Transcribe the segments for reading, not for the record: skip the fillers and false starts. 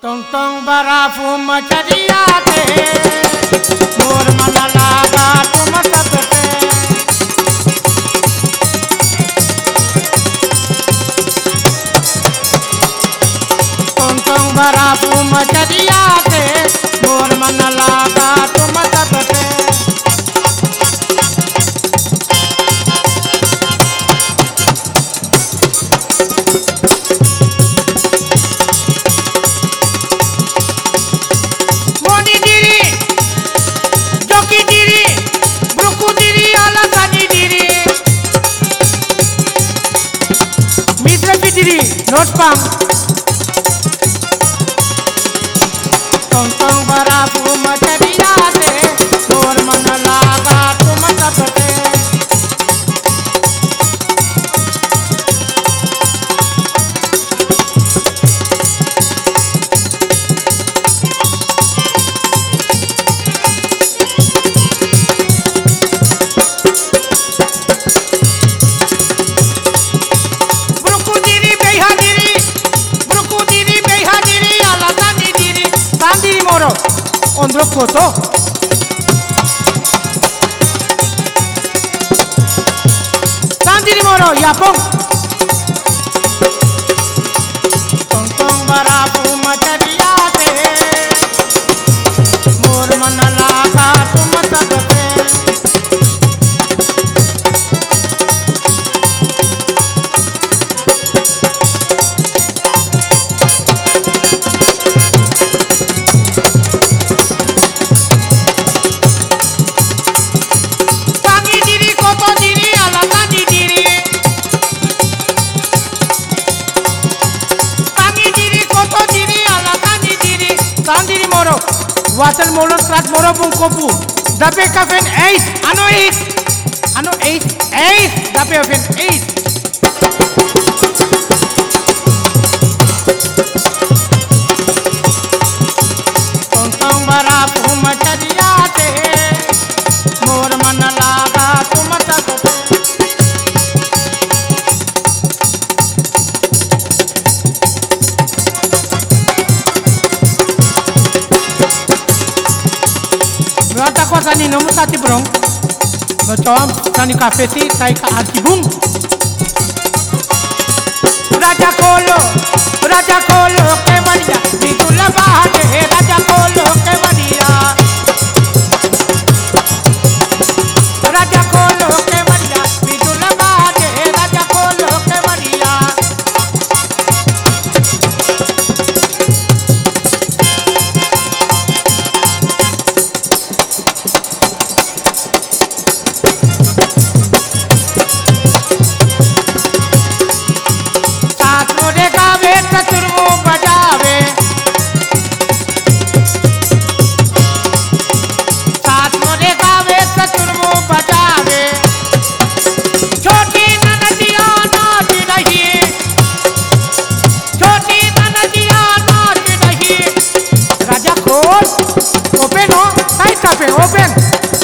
तुम बराफू मचरिया के मोर मन लागा तुम सब पे। तुम बराफू मचरिया के मोर मन लागा तुम सब पे। Not pang. Tong barafu machariya se, मोर मन लागा तुम सब पे। Ondro koto. Sandiri moro yapong. Tong barafu machariya se, मोर मन लागा तुम सब पे। Water molo strat moro pung kopu. Dape kafen 8. Ano 8? Ano 8? 8. Dape kafen 8. Tong barafu machariya se, मोर मन लागा तुम सब पे। Rata ko sani nomu tati brong, bacom sani kafe si tai ka artibung. Raja kolo ke bariya, bidula bahate raja kolo ke bariya. Raja kolo ke bariya, bidula bahate raja kolo ke bariya. चतुर्मो बजावे, साथ मोरे गावे चतुर्मो बजावे। छोटी ननदिया नाच रही, छोटी ननदिया नाच रही। राजा खोल, ओपन हो, साइड पे ओपन।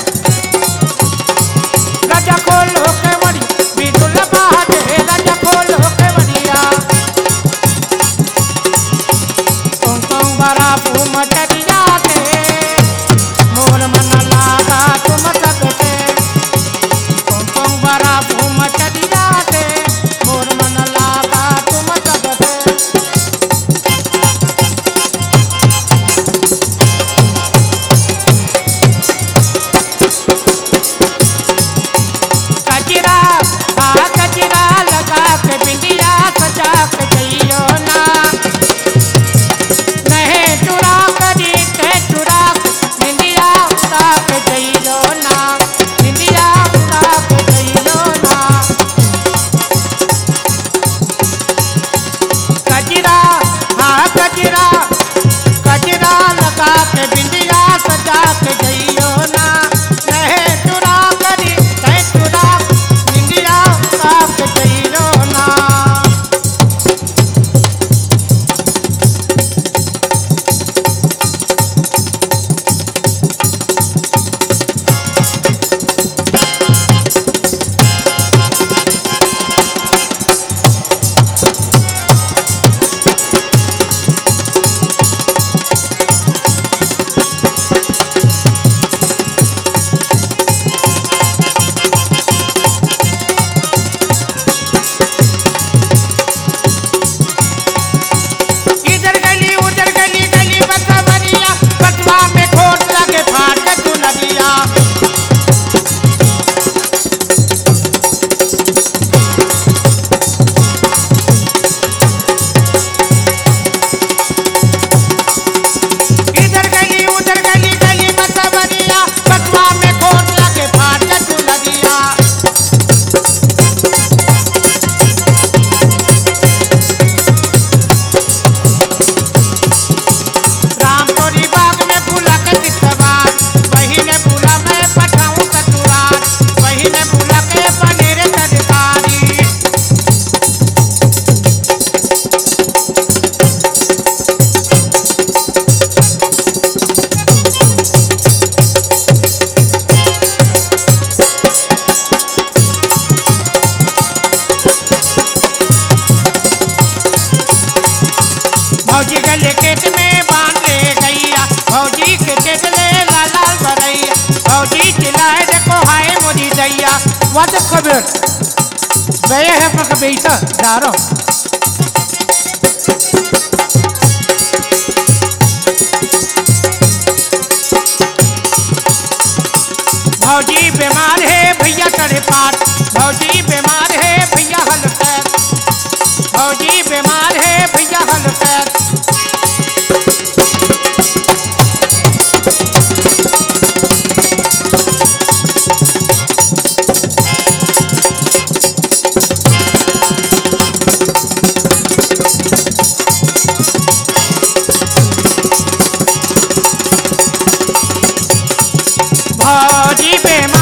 राजा खोल होके मरी, बिजुला बाजे राजा खोल होके मरिया। बराफू मचरिया के, मोर मन लागा तुम सब पे। बराफू मचरिया के, मोर मन लागा तुम सब पे। भौजी गले केट में बांध ले गैया, भौजी के केटले लाल लाल भरैया, भौजी चिल्लाए देखो हाय मोदी दैया। वाचक खबर बेया है अपना कबीता डारो। भौजी बीमार है भैया करे पाठ, भौजी बीमार है भैया हल पैर, भौजी बीमार है भैया हल पैर। भौजी बीमार